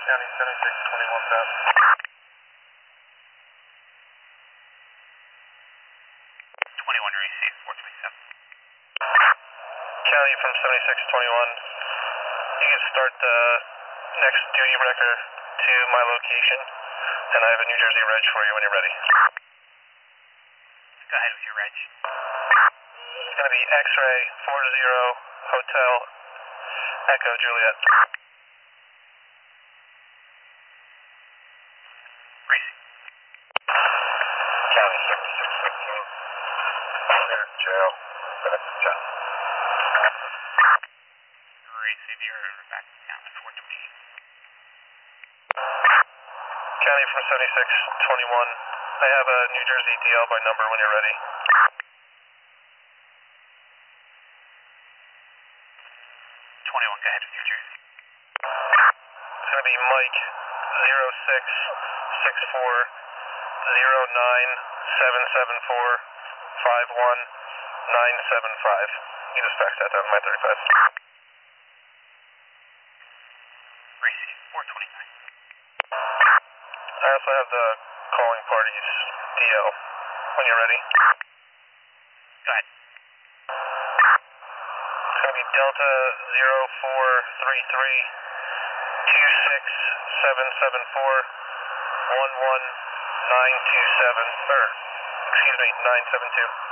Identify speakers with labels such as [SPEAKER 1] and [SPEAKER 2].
[SPEAKER 1] County 7621 South.
[SPEAKER 2] Receive 427.
[SPEAKER 1] County from 7621. You can start the next duty record to my location, and I have a New Jersey reg for you when you're ready.
[SPEAKER 2] Go ahead with your reg.
[SPEAKER 1] It's going to be X-ray 40 Hotel Echo Juliet.
[SPEAKER 2] Receive.
[SPEAKER 1] County 7615. Clear jail. Back to town.
[SPEAKER 2] Receive your back to town at 428.
[SPEAKER 1] County from 7621. I have a New Jersey DL by number when you're ready.
[SPEAKER 2] 21, go ahead with New Jersey.
[SPEAKER 1] It's going to be Mike 06640977451975. You just fax that down to my 35.
[SPEAKER 2] Receive 429.
[SPEAKER 1] I also have the calling party's DL when you're ready.
[SPEAKER 2] Go ahead.
[SPEAKER 1] It's going to be Delta 0433 26774 11927, or excuse me, 972.